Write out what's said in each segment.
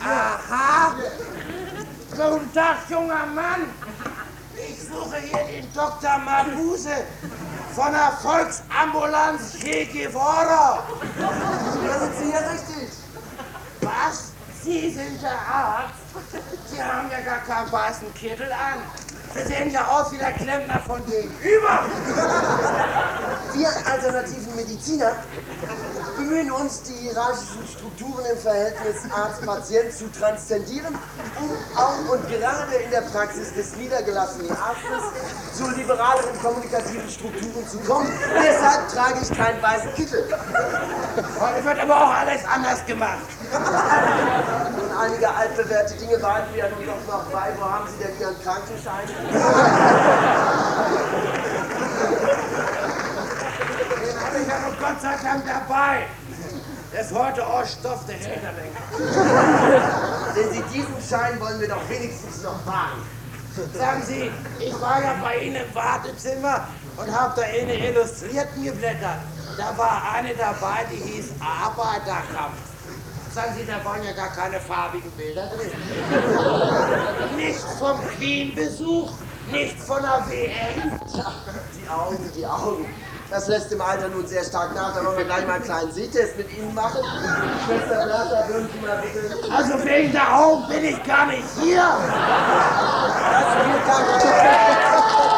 Aha. Guten Tag, junger Mann. Ich suche hier den Dr. Mabuse von der Volksambulanz Che Guevara. Da sind Sie hier richtig. Was? Sie sind der Arzt? Sie haben ja gar keinen weißen Kittel an. Sie sehen ja aus wie der Klempner von gegenüber. Wir alternativen Mediziner bemühen uns, die hierarchischen Strukturen im Verhältnis Arzt-Patient zu transzendieren, um auch und gerade in der Praxis des niedergelassenen Arztes zu liberaleren kommunikativen Strukturen zu kommen. Deshalb trage ich keinen weißen Kittel. Heute wird aber auch alles anders gemacht. Und einige altbewährte Dinge behalten wir ja nun doch noch bei. Wo haben Sie denn Ihren Krankenschein? Den habe ich ja noch Gott sei Dank dabei. Der ist heute auch Stoff der Hinterlenk. Sehen Sie, diesen Schein wollen wir doch wenigstens noch wahren. Sagen Sie, ich war ja bei Ihnen im Wartezimmer und habe da in den Illustrierten geblättert. Da war eine dabei, die hieß Arbeiterkampf. Sagen Sie, da waren ja gar keine farbigen Bilder drin. Nicht vom Queen-Besuch, nicht von der WM. Tja, die Augen. Das lässt im Alter nun sehr stark nach. Da wollen wir gleich mal einen kleinen Sehtest mit Ihnen machen. Schwester Blaser, würden Sie mal bitte... Also wegen der Augen bin ich gar nicht hier. Das spielt gar keine...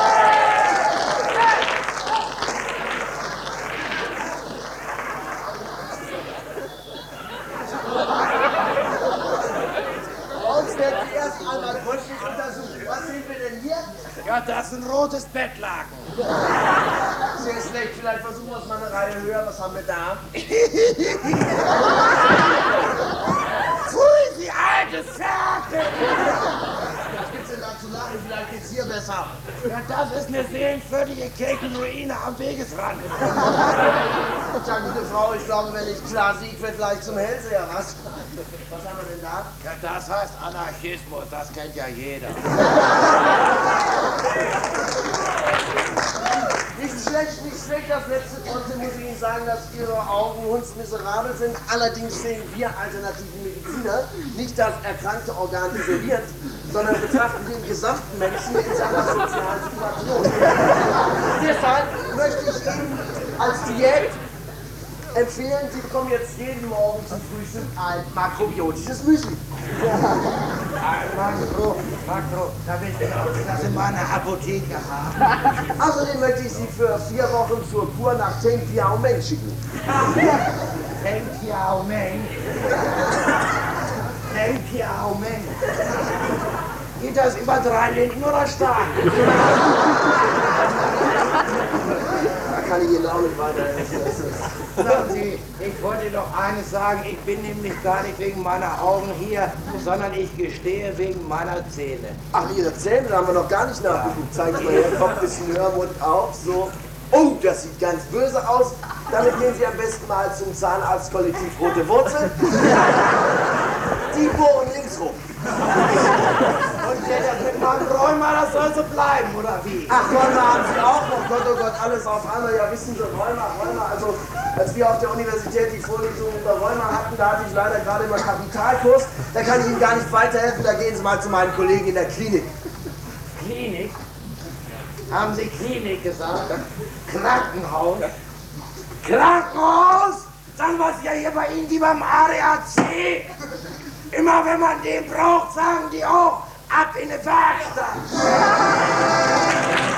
Uns werden Sie erst einmal gründlich untersuchen. Was sehen wir denn hier? Ja, das ist ein rotes Bettlaken. Sehr schlecht. Vielleicht versuchen wir es mal eine Reihe höher. Was haben wir da? Pfui, Sie alte Ferkel! Was gibt's denn da zu lachen? Vielleicht geht's hier besser. Ja, das ist eine seelenfördige Kirchenruine am Wegesrand. Tja, gute Frau, ich glaube, wenn ich klar sieht, wird gleich zum Hellseher, was? Was haben wir denn da? Ja, das heißt Anarchismus, das kennt ja jeder. Nicht schlecht, das letzte. Trotzdem muss ich Ihnen sagen, dass Ihre Augen hundsmiserabel sind. Allerdings sehen wir alternativen Mediziner nicht das erkrankte Organ isoliert, sondern betrachten den gesamten Menschen in seiner sozialen Situation. Deshalb möchte ich Ihnen als Diät empfehlen, Sie bekommen jetzt jeden Morgen zum Frühstück ein makrobiotisches Müsli. Makro, da will ich auch das in meiner Apotheke haben. Außerdem möchte ich Sie für 4 Wochen zur Kur nach Teng Piao Meng schicken. Teng Piao Meng. Teng Piao Meng. Geht das über 3 Linden oder stark? Da kann ich Ihnen auch nicht weiterhelfen. Sagen Sie, ich wollte doch eines sagen, ich bin nämlich gar nicht wegen meiner Augen hier, sondern ich gestehe wegen meiner Zähne. Ach, Ihre Zähne, da haben wir noch gar nicht nachgeguckt. Zeigen Sie mal her, Kopf, bisschen höher, Mund auf, so. Oh, das sieht ganz böse aus. Damit gehen Sie am besten mal zum Zahnarztkollektiv Rote Wurzel. Die bohren links rum. Und das mit meinem Rheuma, das soll so bleiben, oder wie? Ach, Rheuma haben Sie auch noch. Gott, oh Gott, alles auf einmal. Ja, wissen Sie, Rheuma. Also, als wir auf der Universität die Vorlesung über Rheuma hatten, da hatte ich leider gerade immer Kapitalkurs. Da kann ich Ihnen gar nicht weiterhelfen. Da gehen Sie mal zu meinen Kollegen in der Klinik. Klinik? Haben Sie Klinik gesagt? Krankenhaus? Krankenhaus? Dann was ja hier bei Ihnen wie beim ADAC. Immer wenn man den braucht, sagen die auch, ab in die Werkstatt.